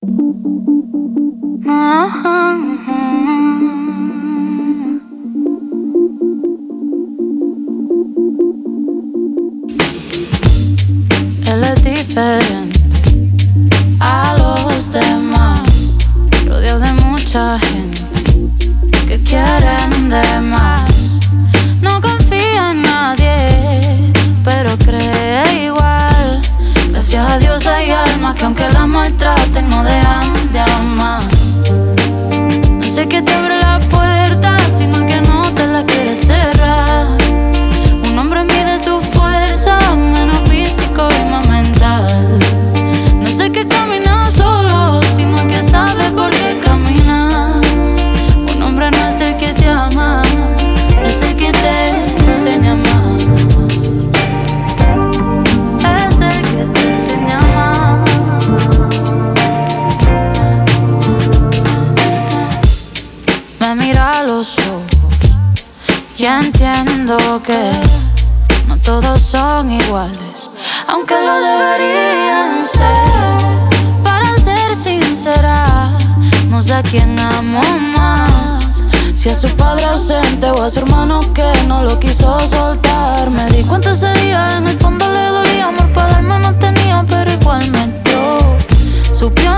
Él es diferente a los demás, rodeado de mucha gente que quieren de más. No confía en nadie, pero cree igual. Gracias a Dios hay almas que aunque las maltraten no dejan de amar. No sé qué te abre la puerta, sino el que no te la quiere cerrar. Un hombre mide su fuerza, menos físico y más mental. No sé qué camina solo, sino el que sabe por qué camina. Un hombre no es el que te ama, es el que te enseña a amar. Es el que te enseña a amar. Me mira a los ojos y entiendo que no todos son iguales, aunque lo deberían ser. Para ser sincera, no sé a quién amo más, si a su padre ausente o a su hermano que no lo quiso soltar. Me di cuenta ese día, en el fondo le dolía, amor para darme no tenía, pero igual me dio. Supió